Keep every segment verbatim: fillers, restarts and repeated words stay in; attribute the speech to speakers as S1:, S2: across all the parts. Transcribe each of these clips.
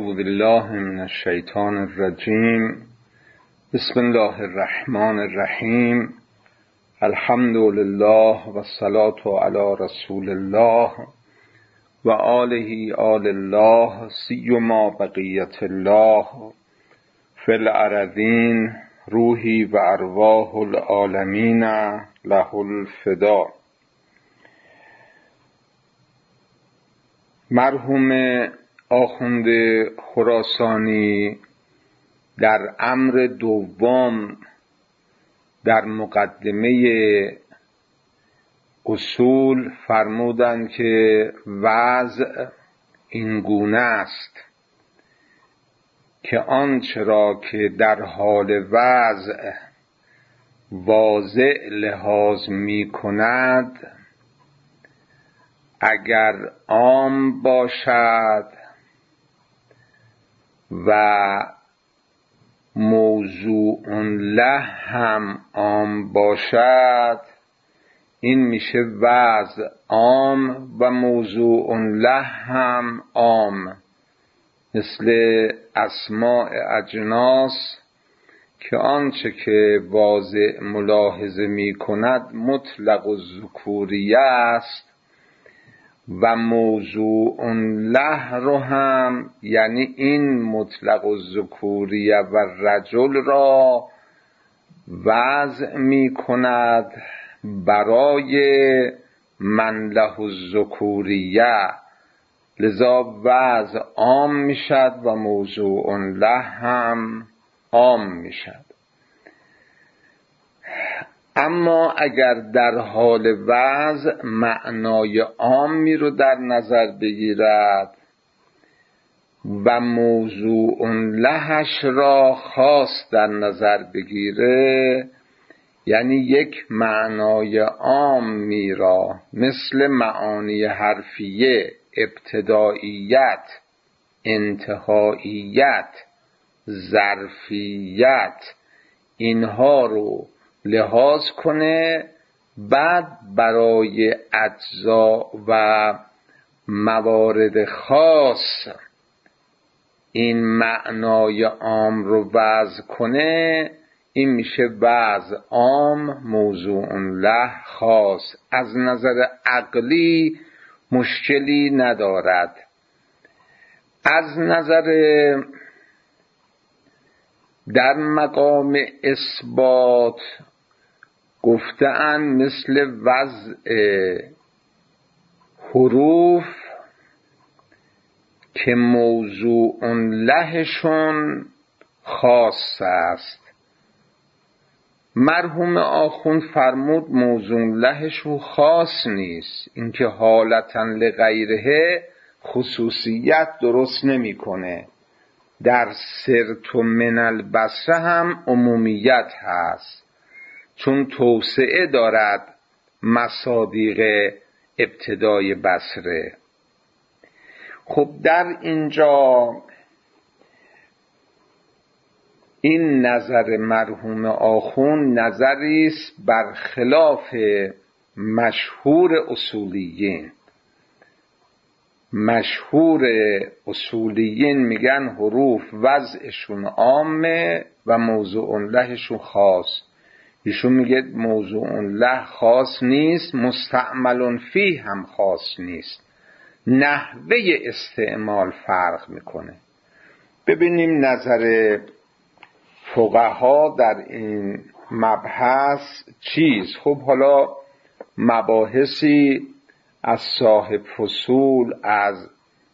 S1: اعوذ بالله من الشیطان الرجیم. بسم الله الرحمن الرحیم. الحمد لله و الصلاة علی رسول الله و آله آل الله سیما بقیت الله فی الارضین روحی و ارواح العالمین له الفدا. مرحوم آخوند خراسانی در امر دوم در مقدمه اصول فرمودند که وضع این گونه است که آنچه را که در حال وضع واضع لحاظ می کند اگر عام باشد و موضوع له هم عام باشد، این میشه وضع عام و موضوع له هم عام، مثل اسماء اجناس که آنچه که واضع ملاحظه می کند مطلق الذکوریه است و موضوع له رو هم یعنی این مطلق الذکوریه و رجل را وضع می کند برای من له الذکوریه، لذا وضع عام می شد و موضوع له هم عام می شد. اما اگر در حال وضع معنای عامی رو در نظر بگیرد و موضوع لهش را خاص در نظر بگیره، یعنی یک معنای عامی را مثل معانی حرفیه، ابتداییت، انتهاییت، ظرفیت، اینها رو لحاظ کنه، بعد برای اجزا و موارد خاص این معنای عام رو وضع کنه، این میشه وضع عام موضوع له خاص. از نظر عقلی مشکلی ندارد. از نظر در مقام اثبات گفته‌اند مثل وضع حروف که موضوع لهشون خاص است. مرحوم آخوند فرمود موضوع لهشون خاص نیست، اینکه حالتاً لغیره خصوصیت درست نمی‌کنه. در سرت من البصره هم عمومیت هست، چون توسعه دارد مصادیق ابتدای بصره. خب در اینجا این نظر مرحوم آخوند نظری است برخلاف مشهور اصولیین. مشهور اصولیین میگن حروف وضعشون عامه و موضوع لهشون خاص. ایشون میگه موضوع له خاص نیست، مستعمل فیه هم خاص نیست، نحوه استعمال فرق میکنه. ببینیم نظر فقها در این مبحث چیز. خب حالا مباحثی از صاحب فصول از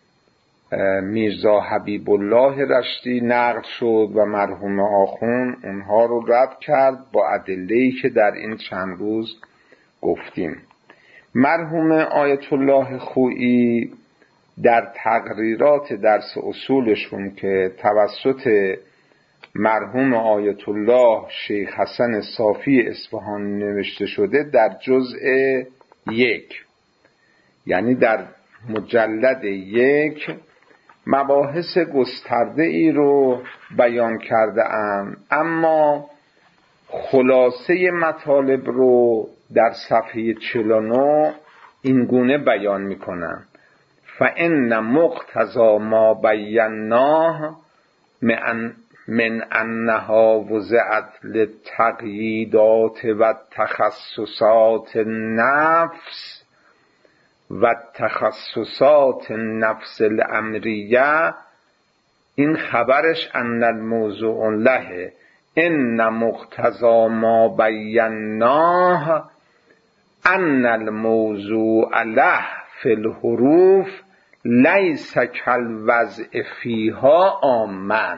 S1: میرزا حبیب الله رشتی نقل شد و مرحوم آخوند اونها رو رد کرد با ادله‌ای که در این چند روز گفتیم. مرحوم آیت الله خویی در تقریرات درس اصولشون که توسط مرحوم آیت الله شیخ حسن صافی اصفهان نوشته شده، در جزء یک یعنی در مجلد یک مباحث گسترده ای رو بیان کرده ام، اما خلاصه مطالب رو در صفحه چهل و نه این گونه بیان میکنم. فان مقتضی ما بیناه من من انها وضعت للتقییدات و تخصصات النفس و تخصصات النفس الامریه، این خبرش ان الموضوع له ان مقتضی ما بیناه ان الموضوع له فی الحروف لیس کالوضع فیها عاما.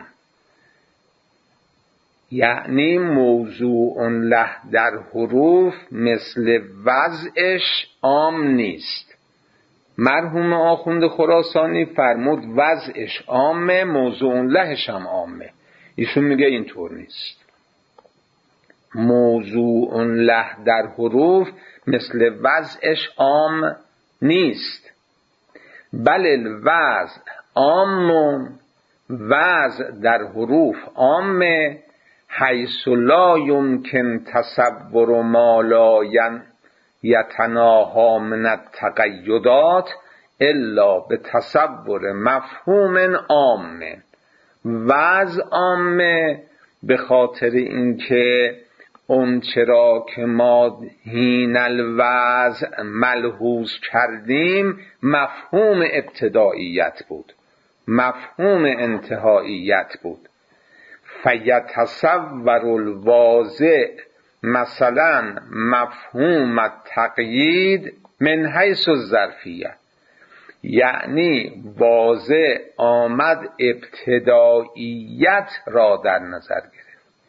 S1: یعنی موضوع له در حروف مثل وضعش عام نیست. مرحوم آخوند خراسانی فرمود وضعش عامه، موضوع لهش هم عامه. ایشون میگه اینطور نیست. موضوع له در حروف مثل وضعش عام نیست، بل الوضع عام، وضع در حروف عامه، حیث لا یمکن تصور ما لا یتناها من التقیدات الا به تصور مفهوم عام. وضع عامه به خاطر اینکه اون چرا که ما حین الوضع ملحوظ کردیم مفهوم ابتداییت بود، مفهوم انتهاییت بود. فیتصور الواضع مثلا مفهوم التقیید من حیث الظرفیه، یعنی واضع آمد ابتداییت را در نظر گرفت.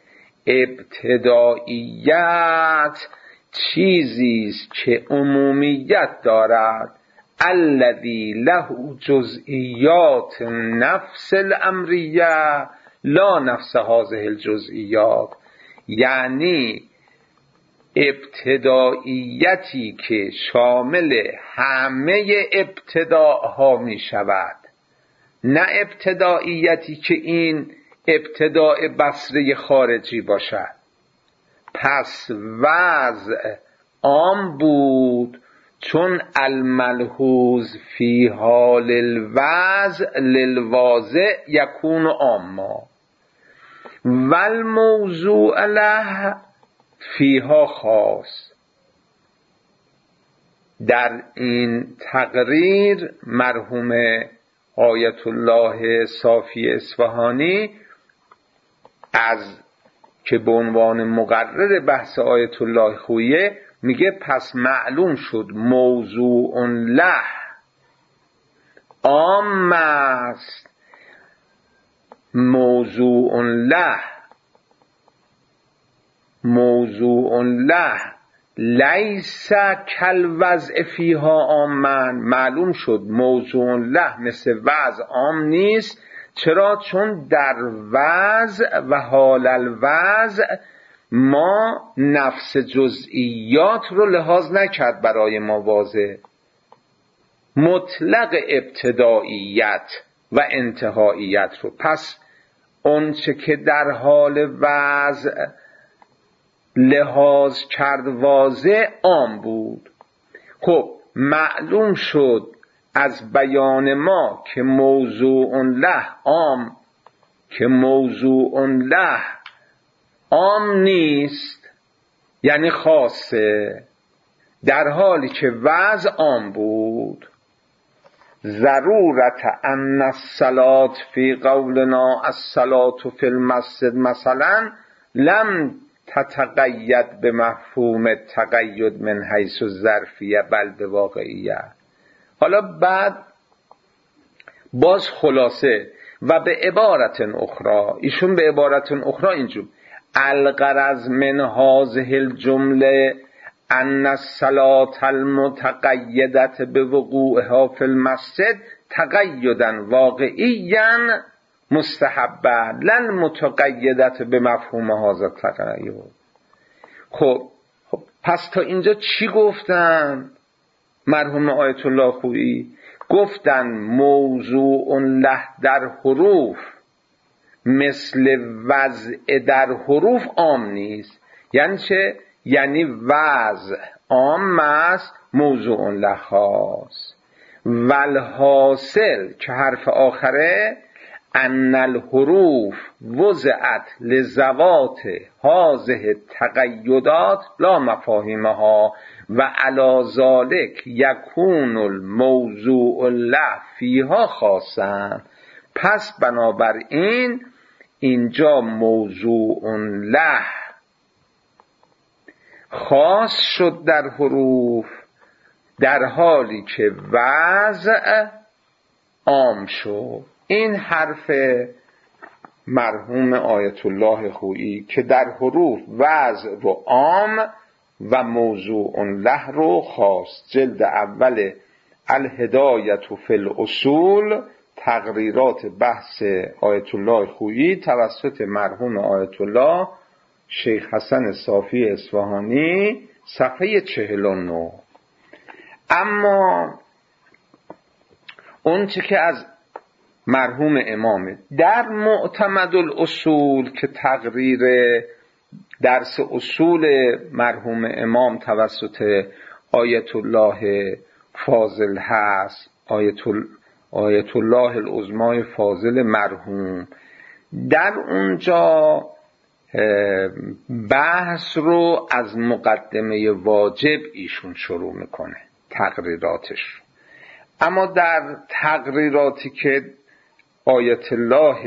S1: ابتداییت چیزی است که عمومیت دارد، الذی له جزئیات نفس الامریه لا نفس هذه الجزئیات، یعنی ابتداییتی که شامل همه ابتداها می شود، نه ابتداییتی که این ابتداء بصره خارجی باشد. پس وضع عام بود چون الملحوظ فی حال الوضع للواضع یکون عاما و الموضوع له فیها خاص. در این تقریر مرحوم آیت الله صافی اصفهانی از که به عنوان مقرر بحث آیت الله خویه میگه پس معلوم شد موضوع له عام است، موضوع له موضوع له لیس کالوضع فیها عاما. معلوم شد موضوع له مثل وضع عام نیست. چرا؟ چون در وضع و حال الوضع ما نفس جزئیات رو لحاظ نکرد برای ما واضح، مطلق ابتداییت و انتهاییت رو. پس اون چه که در حال وضع لحاظ کرد واضح عام بود. خب معلوم شد از بیان ما که موضوع له عام که موضوع له عام نیست، یعنی خاصه، در حالی که وضع عام بود. ضرورت ان الصلاة فی قولنا الصلاة فی المسجد مثلا لم تتقید به مفهوم تقید من حیث الظرفیه بل به واقعیه. حالا بعد باز خلاصه و به عبارت اخرى، ایشون به عبارت اخرى اینجور الغرض من هذه الجمله ان الصلاة المتقیدة بوقوعها فی المسجد تقیدا واقعیا مستحبه لن متقیدة به مفهوم هذا التقید. خب خب پس تا اینجا چی گفتن مرحوم آیت الله خویی؟ گفتن موضوع له در حروف مثل وضع در حروف عام نیست. یعنی چه؟ یعنی وضع عام است، موضوع له خاص. والحاصل که حرف آخره ان الحروف وضعت لذوات هذه التقیدات لا مفاهیمها و علی ذلک یکون الموضوع له فیها خاصا. پس بنابراین اینجا موضوع له خاص شد در حروف، در حالی که وضع عام شد. این حرف مرحوم آیت الله خویی که در حروف وضع رو عام و موضوع له رو خاص. جلد اول الهدایت فی الاصول، تقریرات بحث آیت الله خویی توسط مرحوم آیت الله شیخ حسن صافی اصفهانی، صفحه چهل و نه. اما اون چه که از مرحوم امامه در معتمد الاصول که تقریر درس اصول مرحوم امام توسط آیت الله فاضل هست، آیت, آیت الله العظمای فاضل مرحوم، در اونجا بحث رو از مقدمه واجب ایشون شروع میکنه تقریراتش. اما در تقریراتی که آیت الله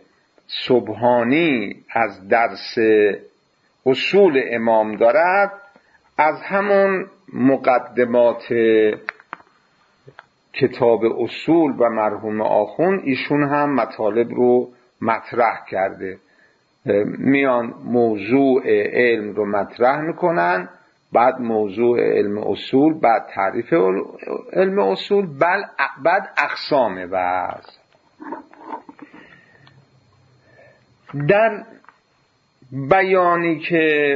S1: سبحانی از درس اصول امام دارد، از همون مقدمات کتاب اصول و مرحوم آخوند ایشون هم مطالب رو مطرح کرده. میان موضوع علم رو مطرح میکنن، بعد موضوع علم اصول، بعد تعریف علم اصول، بعد اقسام وضع. در بیانی که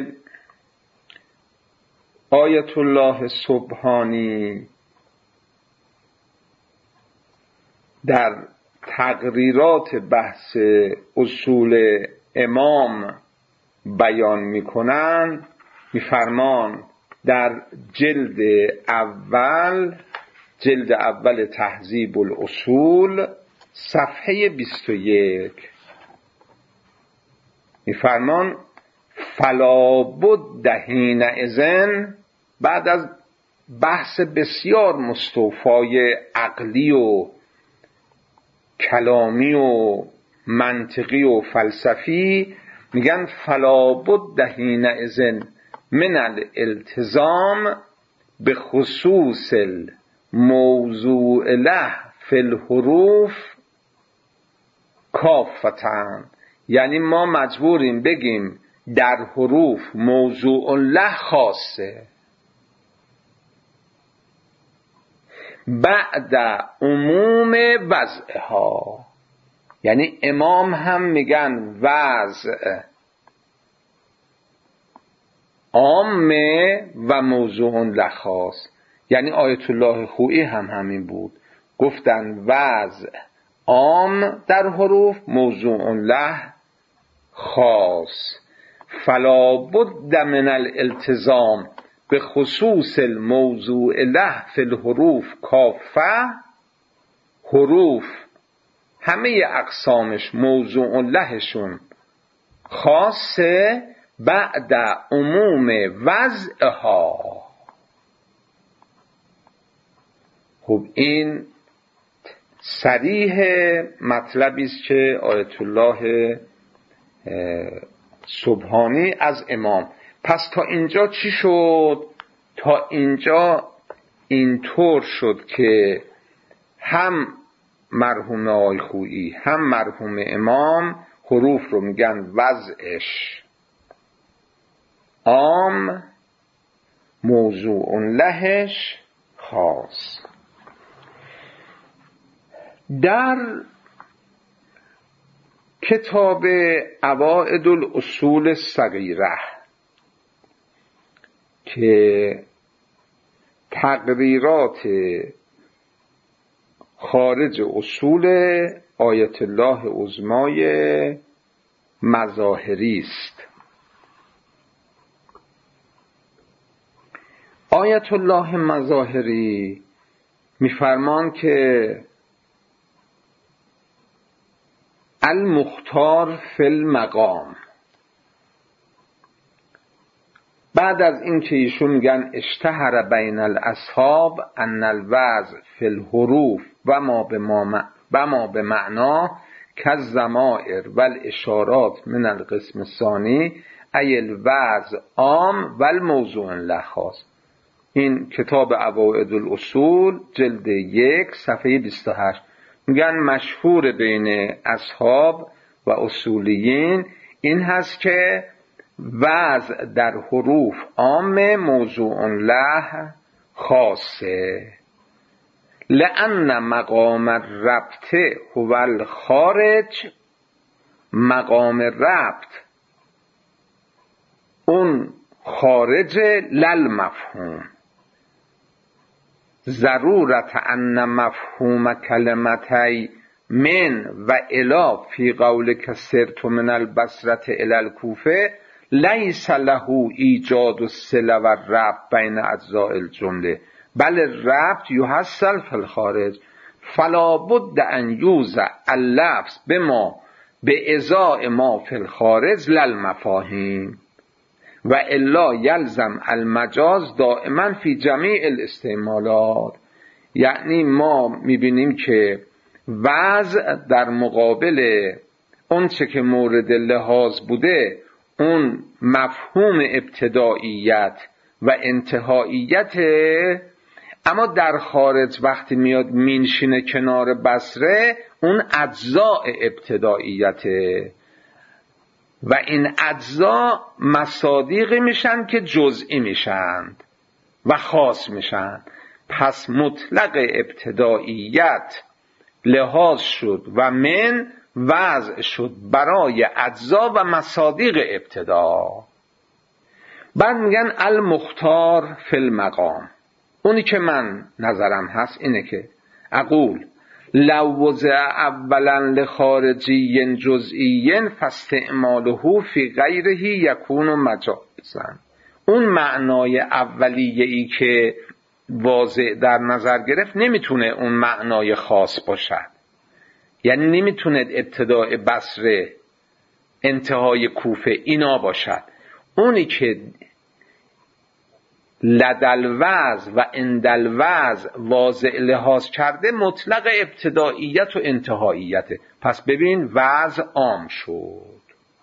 S1: آیت الله سبحانی در تقریرات بحث اصول امام بیان میکنن، میفرمان در جلد اول جلد اول تهذیب الاصول صفحه بیست و یک میفرمان فلا بد حینئذ، بعد از بحث بسیار مستوفای عقلی و کلامی و منطقی و فلسفی، میگن فلا بد حینئذ من الالتزام به خصوص الموضوع له فی الحروف کافتن. یعنی ما مجبوریم بگیم در حروف موضوع له خاصه بعد عموم وضعها. یعنی امام هم میگن وضع عامه و موضوع له خاص. یعنی آیت الله خویی هم همین بود، گفتن وضع عام در حروف، موضوع له خاص. فلا بد من الالتزام به خصوص الموضوع له فی الحروف کافه. حروف همه اقسامش موضوع لهشون خاصه بعد عموم وضعها. خب این صریح مطلبی است که آیت الله سبحانی از امام. پس تا اینجا چی شد؟ تا اینجا اینطور شد که هم مرحوم آقای خویی هم مرحوم امام حروف رو میگن وضعش عام، موضوع لهش خاص. در کتاب عوائد الاصول الصغیره که تقریرات خارج اصول آیت الله عظمای مظاهری است، آیت الله مظاهری میفرمان که المختار فی المقام. بعد از این که ایشون میگن اشتهر بین الاصحاب ان الوضع فی الحروف و ما به و ما به معنا کالضمائر و الاشارات من القسم الثانی ای الوضع عام و الموضوع له خاص. این کتاب عوائد الاصول جلد یک صفحه بیست و هشت. میگن مشهور بین اصحاب و اصولیین این هست که وضع در حروف عام، موضوع له خاصه. لأن مقام الربط هو الخارج، مقام ربط اون خارج للمفهوم. ضرورت ان مفهوم کلمتی من و الی فی قولک سرت من البصره الی الکوفه لیس له ایجاد الصله و الربط بین اجزاء الجمله بل الربط یحصل فی الخارج فلا بد ان یوضع اللفظ بما به ازاء ما فی الخارج للمفاهیم و الا یلزم المجاز دائما فی جمیع الاستعمالات. یعنی ما میبینیم که وضع در مقابل اون چه که مورد لحاظ بوده اون مفهوم ابتداییت و انتهاییت، اما در خارج وقتی میاد مینشینه کنار بصره اون اجزاء ابتداییته و این اجزا مصادیقی میشن که جزئی میشن و خاص میشن. پس مطلق ابتداییت لحاظ شد و من وضع شد برای اجزا و مصادیق ابتدا. بعد میگن المختار فی المقام. اونی که من نظرم هست اینه که اقول لو وضع اولا لخارجی جزئی فاستعماله فی غیره یکون مجازا. اون معنای اولیه‌ای که واضع در نظر گرفت نمیتونه اون معنای خاص باشد. یعنی نمیتونه ابتدای بصره انتهای کوفه اینا باشد. اونی که لدالوز و اندالوز واضع لحاظ کرده مطلق ابتداییت و انتهاییت. پس ببین وضع عام شد.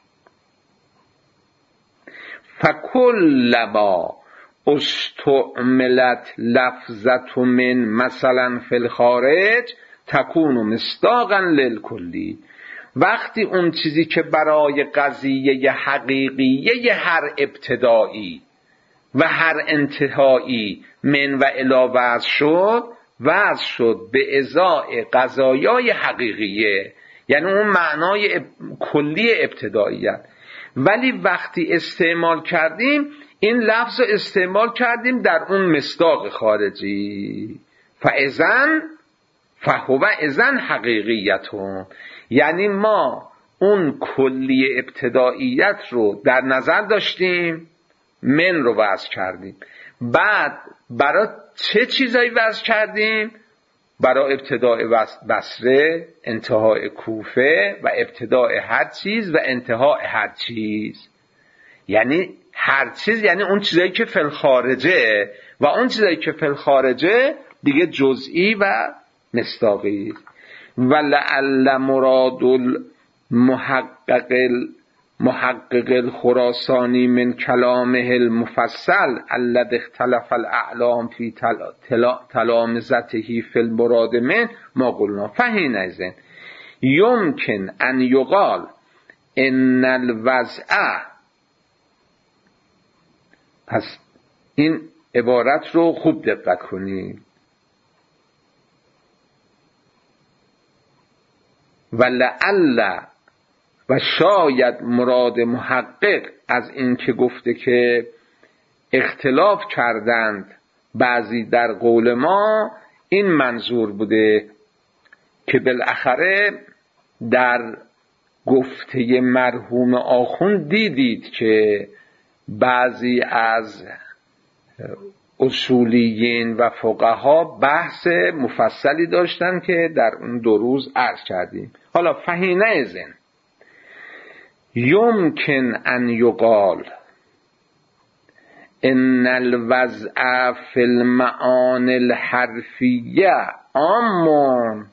S1: فکلما استعملت لفظة من مثلا فی الخارج تکون مصداقا للکلی. وقتی اون چیزی که برای قضیه حقیقیه هر ابتدایی و هر انتهایی من و الی وضع شد، وضع شد به ازای قضایای حقیقیه، یعنی اون معنای کلی ابتداییت. ولی وقتی استعمال کردیم این لفظ رو استعمال کردیم در اون مصداق خارجی، فاذن فهو اذن حقیقیتون، یعنی ما اون کلی ابتداییت رو در نظر داشتیم، من رو وضع کردیم. بعد برای چه چیزایی وضع کردیم؟ برای ابتدای بصره، انتهای کوفه و ابتدای هر چیز و انتهای هر چیز. یعنی هر چیز یعنی اون چیزایی که فی الخارجه و اون چیزایی که فی الخارجه دیگه جزئی و مصداقی. ولعل مراد المحقق محقق الخراسانی من کلامه المفصل الذي اختلف الاعلام فی تلامذته فی المراد من ما قلنا فحینئذ یمکن ان یقال ان الوضع. پس این عبارت رو خوب دقت کنید. ولعل و شاید مراد محقق از این که گفته که اختلاف کردند بعضی در قول ما، این منظور بوده که بالاخره در گفته مرحوم آخوند دیدید که بعضی از اصولیین و فقها بحث مفصلی داشتن که در اون دو روز عرض کردیم. حالا فهینه زن یمکن ان یقال ان الوضع فی المعانی الحرفیه عام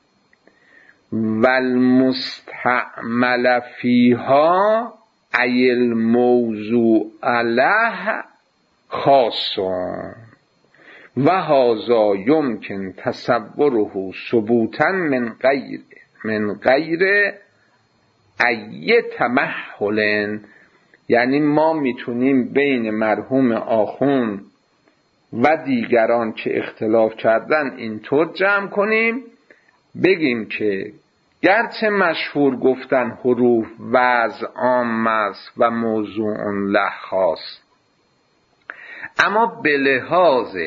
S1: والمستعمل فیها ای الموضوع له خاص و هذا یمکن تصوره ثبوتا من غیر من غیر ای تمحل. یعنی ما میتونیم بین مرحوم آخوند و دیگران که اختلاف کردن اینطور جمع کنیم بگیم که گرچه مشهور گفتن حروف وضع عام است و موضوع له خاص، اما به لحاظ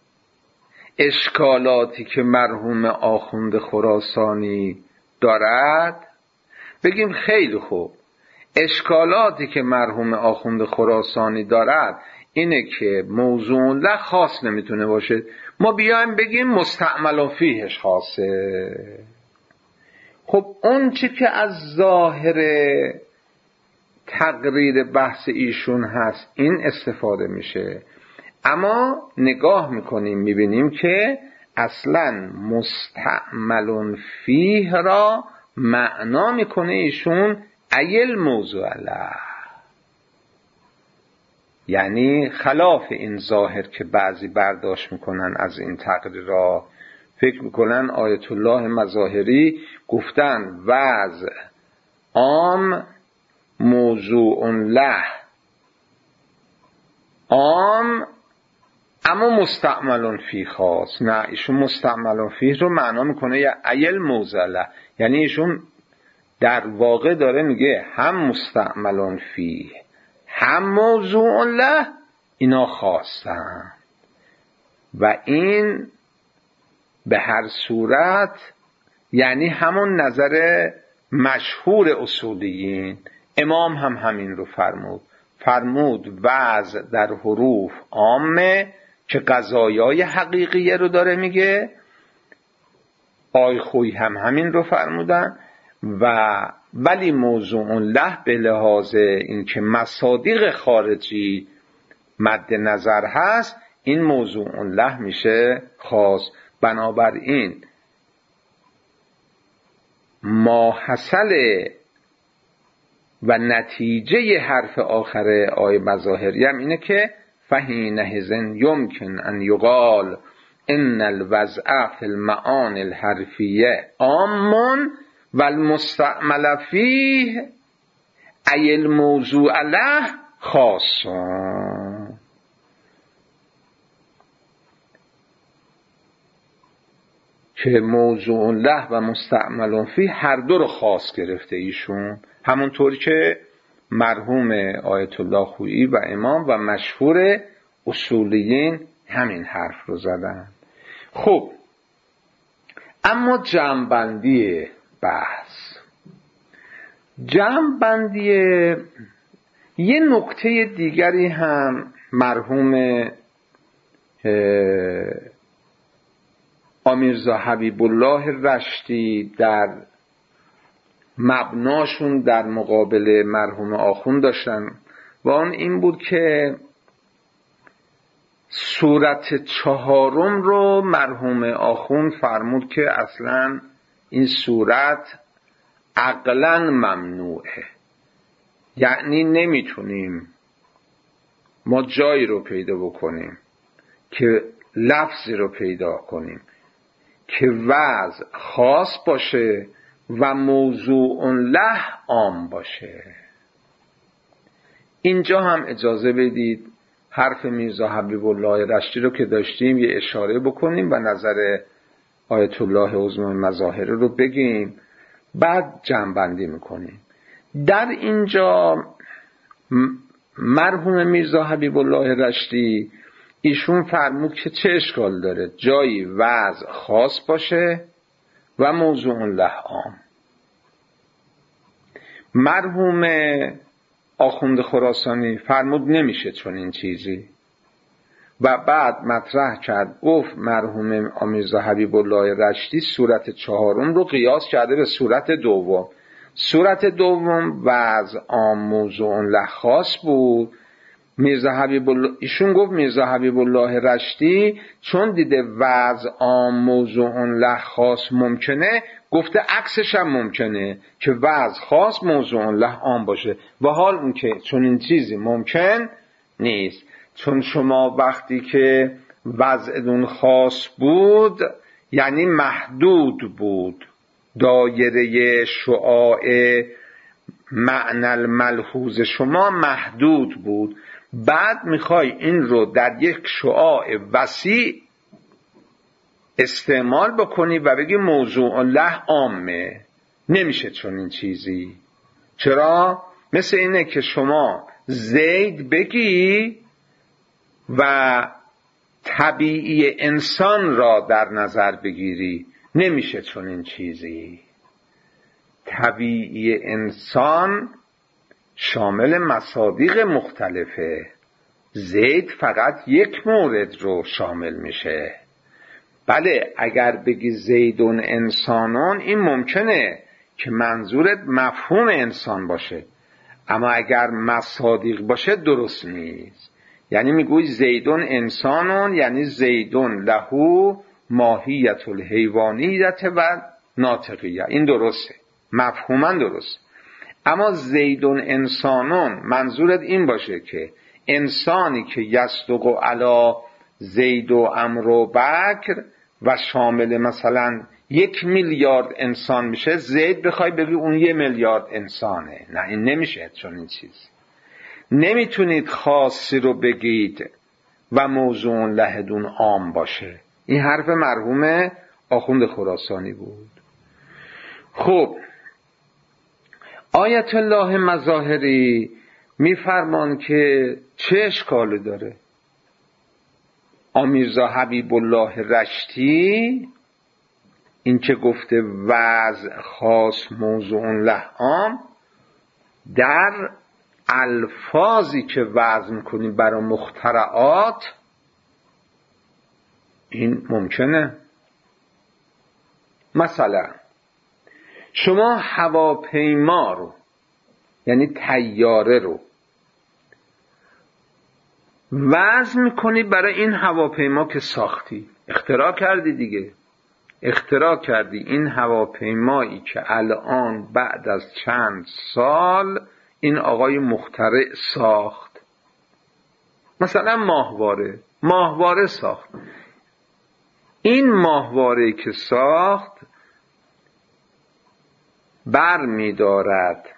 S1: اشکالاتی که مرحوم آخوند خراسانی دارد بگیم خیلی خوب، اشکالاتی که مرحوم آخوند خراسانی دارد اینه که موضوع له خاص نمیتونه باشه، ما بیایم بگیم مستعمل فیهش خاصه. خب اون چی که از ظاهر تقریر بحث ایشون هست این استفاده میشه، اما نگاه میکنیم میبینیم که اصلا مستعمل فیه را معنا میکنه ایشون ایل موضوع له، یعنی خلاف این ظاهر که بعضی برداشت میکنن از این تقریر را. فکر میکنن آیت الله مظاهری گفتن وضع عام موضوع له عام اما مستعمل فی خاص. نه، ایشون مستعمل فی رو معنا میکنه یا ایل موضوع له، یعنی ایشون در واقع داره میگه هم مستعمل فی هم موضوع له اینا خاصن و این به هر صورت یعنی همون نظر مشهور اصولیین. امام هم همین رو فرمود، فرمود وضع در حروف عامه که قضایای حقیقیه رو داره میگه. آی خوی هم همین رو فرمودن و ولی موضوع له به لحاظ اینکه مصادیق خارجی مد نظر هست این موضوع له میشه خاص. بنابراین ماحصل و نتیجه حرف آخر آیه مظاهری هم اینه که فحینه زن یمکن ان یقال ان الوضع فی المعانی الحرفیه عام والمستعمل فیه ای الموضوع له خاص. که موضوع له و مستعمل فیه هر دو رو خاص گرفته ایشون، همونطوری که مرحوم آیت الله خویی و امام و مشهور اصولیین همین حرف رو زدن. خب اما جمع‌بندی بحث، جمع‌بندی یه نکته دیگری هم مرحوم آمیرزا حبیب الله رشتی در مبناشون در مقابل مرحوم آخوند داشتن و آن این بود که صورت چهارم رو مرحوم آخوند فرمود که اصلا این صورت عقلاً ممنوعه، یعنی نمیتونیم ما جایی رو پیدا بکنیم که لفظی رو پیدا کنیم که وضع خاص باشه و موضوع له عام باشه. اینجا هم اجازه بدید حرف میرزا حبیب الله رشتی رو که داشتیم یه اشاره بکنیم و نظر آیت الله عظمی مظاهری رو بگیم، بعد جمع‌بندی میکنیم. در اینجا مرحوم میرزا حبیب الله رشتی ایشون فرمود که چه اشکال داره جایی وضع خاص باشه و موضوع له عام. مرحوم آخوند خراسانی فرمود نمیشه چون این چیزی. و بعد مطرح کرد، گفت مرحوم میرزا حبیب الله رشتی صورت چهارم رو قیاس کرده به صورت دوم. صورت دوم وضع عام موضوع له خاص بود. میرزا حبیب الله ایشون گفت میرزا حبیب الله رشتی چون دیده وضع عام موضوع له خاص ممکنه، گفته عکسش هم ممکنه که وضع خاص موضوع له عام باشه، و حال اون که چون این چیزی ممکن نیست. چون شما وقتی که وضعتون خاص بود یعنی محدود بود، دایره شعاع معنی الملحوظ شما محدود بود، بعد میخوای این رو در یک شعاع وسیع استعمال بکنی و بگی موضوع له عامه. نمیشه چون این چیزی. چرا؟ مثل اینه که شما زید بگی و طبیعی انسان را در نظر بگیری. نمیشه چون این چیزی. طبیعی انسان شامل مصادیق مختلفه، زید فقط یک مورد رو شامل میشه. بله اگر بگی زیدون انسانون این ممکنه که منظورت مفهوم انسان باشه، اما اگر مصادیق باشه درست نیست. یعنی میگوی زیدون انسانون یعنی زیدون لهو ماهیت الحیوانیت و ناطقیه، این درسته، مفهوما درست. اما زیدون انسانون منظورت این باشه که انسانی که یصدق علی زید و عمرو و بکر و شامل مثلا یک میلیارد انسان میشه، زید بخوای بگی اون یک میلیارد انسانه. نه این نمیشه چون این چیز. نمیتونید خاصی رو بگید و موضوع لهدون عام باشه. این حرف مرحوم آخوند خراسانی بود. خب آیت الله مظاهری میفرمان که چه اشکالی داره؟ میرزا حبیب الله رشتی این که گفته وضع خاص موضوع له عام، در الفاظی که وضع میکنی برای مخترعات این ممکنه. مثلا شما هواپیما رو یعنی طیاره رو وضع میکنی برای این هواپیما که ساختی، اختراع کردی دیگه، اختراع کردی این هواپیمایی که الان بعد از چند سال این آقای مخترع ساخت. مثلا ماهواره ماهواره ساخت. این ماهواره که ساخت بر می دارد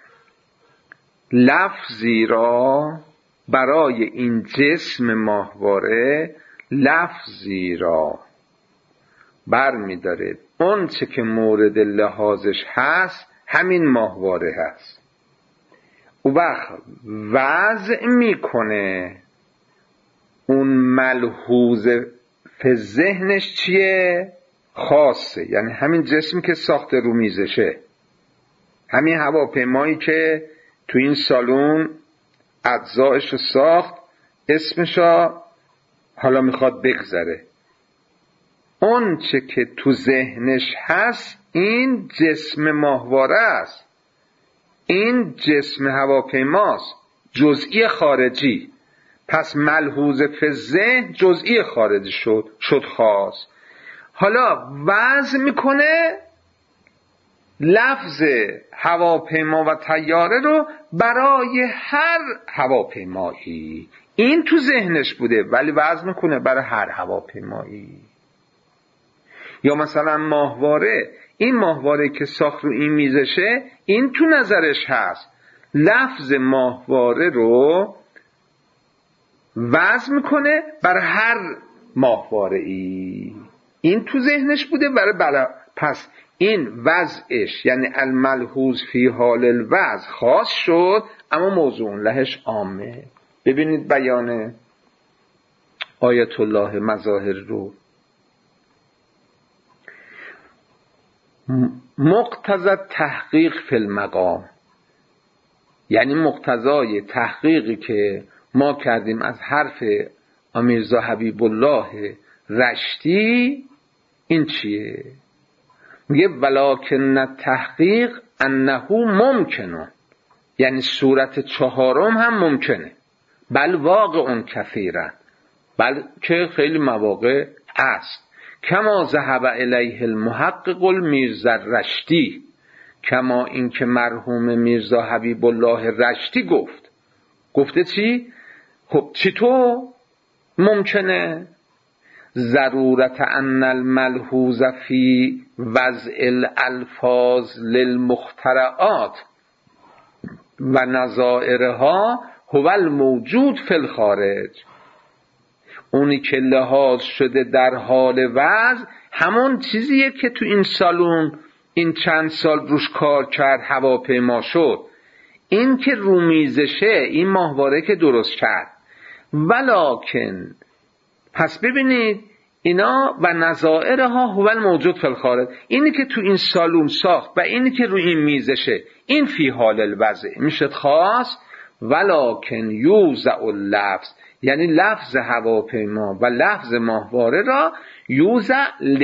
S1: لفظی را برای این جسم ماهواره، لفظی را بر می داره اون چه که مورد لحاظش هست همین ماهواره هست. او وقت وضع میکنه اون ملحوظ فی ذهنش چیه؟ خاصه، یعنی همین جسمی که ساخته رو میزشه، همین هواپیمایی که تو این سالون اجزایش رو ساخت، اسمشو حالا میخواد بگذره. اون چه که تو ذهنش هست این جسم ماهواره است، این جسم هواپیماست، جزئی خارجی. پس ملحوظ فی ذهن جزئی خارجی شد شد خاص. حالا وضع میکنه لفظ هواپیما و طیاره رو برای هر هواپیمایی. این تو ذهنش بوده ولی وضع میکنه برای هر هواپیمایی. یا مثلا ماهواره، این ماهواره که ساخت رو این میزشه این تو نظرش هست، لفظ ماهواره رو وضع میکنه برای هر ماهواره ای. این تو ذهنش بوده برای بلا. پس این وضعش یعنی الملحوظ فی حال الوضع خاص شد، اما موضوع لهش عامه. ببینید بیان آیت الله مظاهر رو. مقتضی تحقیق فی المقام، یعنی مقتضای تحقیقی که ما کردیم از حرف میرزا حبیب الله رشتی این چیه؟ میگه ولکن تحقیق انه ممکنه، یعنی صورت چهارم هم ممکنه، بل واقع کثیرا، بلکه خیلی مواقع است. کما ذهب الیه المحقق المیرزا رشتی، کما اینکه مرحوم میرزا حبیب الله رشتی گفت. گفته چی؟ خب چطور ممکنه؟ ضرورت ان الملحوظ فی وضع الالفاظ للمخترعات و نظائرها هو الموجود فی الخارج. اونی که لحاظ شده در حال وضع همون چیزیه که تو این سالون این چند سال روش کار کرد، هواپیما شد. این که رومیزشه، این ماهواره که درست کرد. ولکن پس ببینید اینا و نظائرها هو الموجود فی الخارج، اینی که تو این سالون ساخت و اینی که روی این میزشه، این فی حال الوضع میشه خاص. ولکن یوزع اللفظ، یعنی لفظ هواپیما و لفظ ماهواره را یوزع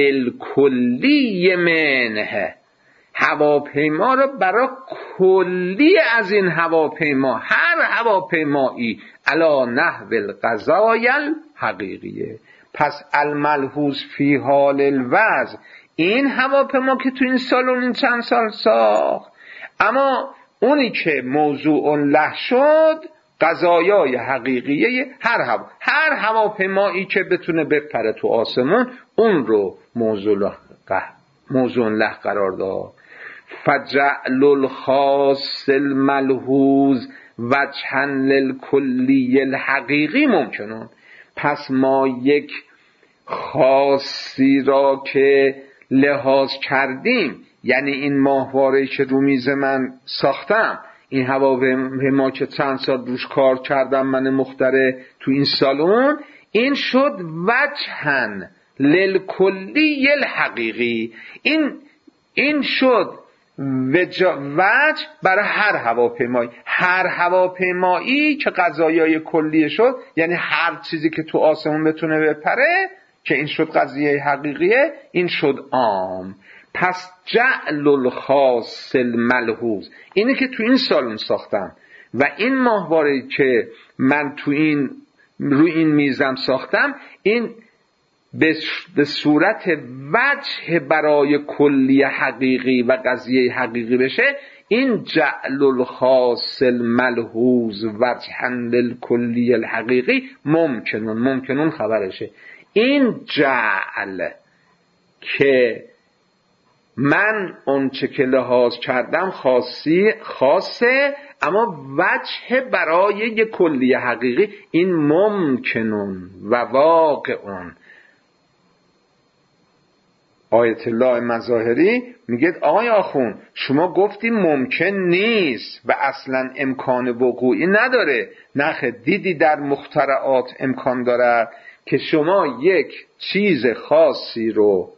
S1: للکلی منه، هواپیما را برای کلی از این هواپیما، هر هواپیمایی علا نحو القضای الحقیقیه. پس الملحوظ فی حال الوضع این هواپیما که تو این سالون این چند سال ساخت، اما اونی که موضوع له شد قضایای حقیقیه هر هوا، هر هواپیمایی که بتونه بپره تو آسمون اون رو موضوع له موضوع له قرار داد. فجعل الخاص الملحوظ وجها للکلی الحقیقی ممکنون. پس ما یک خاصی را که لحاظ کردیم، یعنی این ماهواره که رو میز من ساختم، این هواپیما که چند سال روش کار کردم من مخترع تو این سالون، این شد وجها للکلی الحقیقی، این این شد وجه برای هر هواپیمایی، هر هواپیمایی که قضایای کلیه شد، یعنی هر چیزی که تو آسمون بتونه بپره، که این شد قضیه حقیقیه، این شد عام. پس جعل الخاص الملحوظ، اینه که تو این سالون ساختم و این ماهواره که من تو این روی این میزم ساختم، این به صورت وجه برای کلی حقیقی و قضیه حقیقی بشه، این جعل الخاص الملحوظ وجها للکلی الحقیقی ممکنون. ممکنون خبرشه. این جعل که من اون چه که لحاظ کردم خاصی خاصه، اما وجه برای یک کلی حقیقی، این ممکنون و واقعون. آیت الله مظاهری میگه آقای آخون شما گفتی ممکن نیست و اصلا امکان وقوعی نداره. نخ دیدی در مخترعات امکان داره که شما یک چیز خاصی رو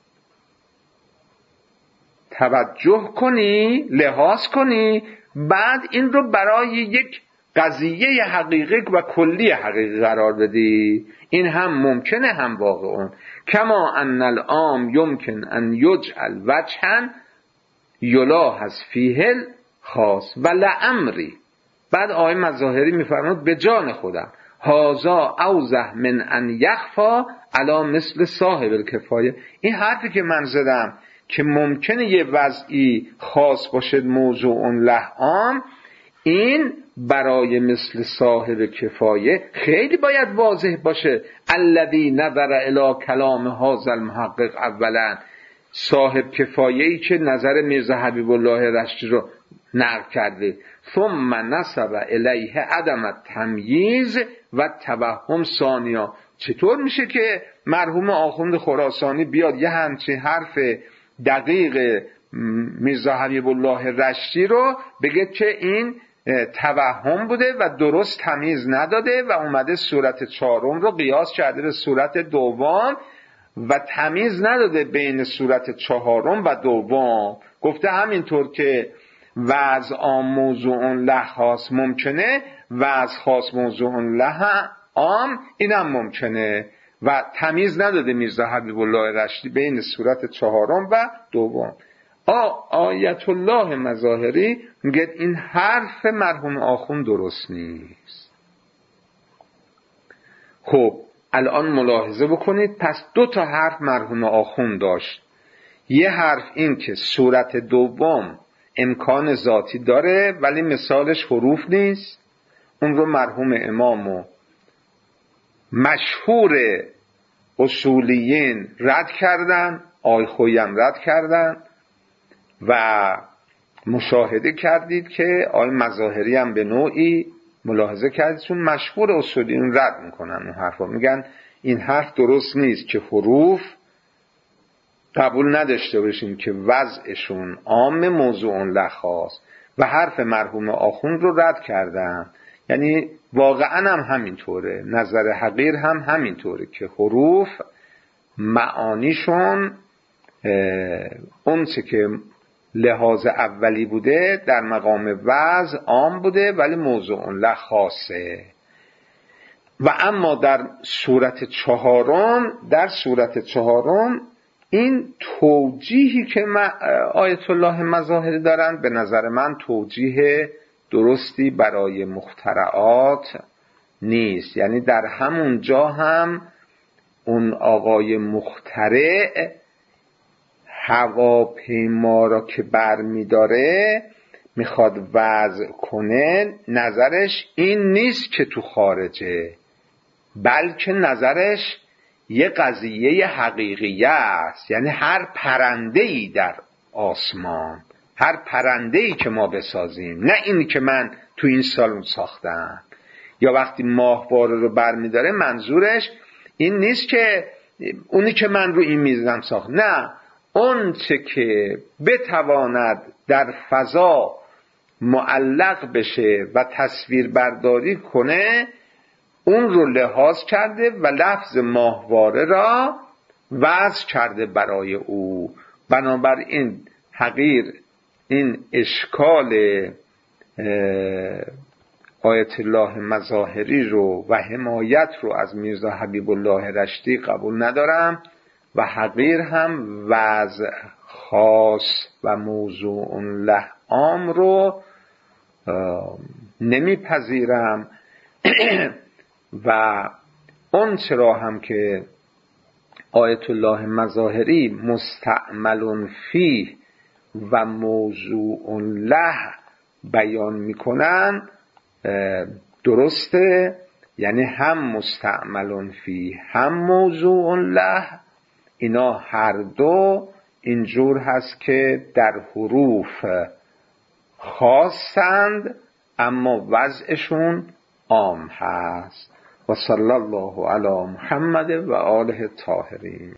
S1: توجه کنی، لحاظ کنی، بعد این رو برای یک قضیه حقیقی و کلی حقیقی قرار بدی. این هم ممکنه هم واقعون. کما ان العام یمکن ان یجعل وجها یلاحظ فیه الخاص و لامری. بعد آقای مظاهری میفرماد به جان خودم هازا اوضح من ان یخفا علی مثل صاحب الکفایه. این حرفی که من زدم که ممکنه یه وضعی خاص باشه موضوع له عام، این برای مثل صاحب کفایه خیلی باید واضح باشه. الذی نظر الی کلام هذا المحقق، اولا صاحب کفایه‌ای که نظر میرزا حبیب الله رشتی رو نقل کرده، ثم نسب الیه عدم التمییز و توهم ثانیا. چطور میشه که مرحوم آخوند خراسانی بیاد یه همچین حرف دقیق میرزا حبیب الله رشتی رو بگه که این توهم بوده و درست تمیز نداده و اومده صورت چهارم رو قیاس کرده به صورت دوم و تمیز نداده بین صورت چهارم و دوم. گفته همینطور که وضع عام موضوع له خاص ممکنه، وضع خاص موضوع له عام، اینم ممکنه و تمیز نداده میرزا حبیب الله رشتی بین صورت چهارم و دوم. آ آیت الله مظاهری میگه این حرف مرحوم آخوند درست نیست. خب الان ملاحظه بکنید، پس دو تا حرف مرحوم آخوند داشت. یه حرف این که صورت دوم امکان ذاتی داره ولی مثالش حروف نیست، اون رو مرحوم امام و مشهور اصولیین رد کردن، آی خویم رد کردن و مشاهده کردید که آی مظاهری هم به نوعی ملاحظه کردید چون مشهور اصولیین رد میکنن اون حرفا، میگن این حرف درست نیست که حروف قبول نداشته باشیم که وضعشون عام موضوع له خاص و حرف مرحوم آخوند رو رد کردن. یعنی واقعا هم همینطوره، نظر حقیر هم همینطوره که حروف معانیشون اون چه که لحاظ اولی بوده در مقام وضع عام بوده ولی موضوع له خاصه. و اما در صورت چهارم در صورت چهارم این توجیهی که آیت الله مظاهری دارن به نظر من توجیه درستی برای مخترعات نیست. یعنی در همون جا هم اون آقای مخترع هواپیما را که بر می داره میخواد وضع کنه، نظرش این نیست که تو خارجه، بلکه نظرش یه قضیه حقیقیه است. یعنی هر پرنده‌ای در آسمان، هر پرنده‌ای که ما بسازیم، نه اینی که من تو این سالن ساختم، یا وقتی ماهواره رو برمی‌داره منظورش این نیست که اونی که من رو این میزم ساخت، نه، اون چه که بتواند در فضا معلق بشه و تصویر برداری کنه اون رو لحاظ کرده و لفظ ماهواره را وضع کرده برای او. بنابراین حقیر این اشکال آیت الله مظاهری رو و حمایت رو از میرزا حبیب الله رشتی قبول ندارم و حقیر هم وضع خاص و موضوع له عام رو نمیپذیرم و اون چرا هم که آیت الله مظاهری مستعمل فیه و موضوع له بیان میکنن درسته، یعنی هم مستعمل فیه هم موضوع له، اینا هر دو اینجور هست که در حروف خاصند اما وضعشون عام هست. و صلی الله علی محمد و آله الطاهرین.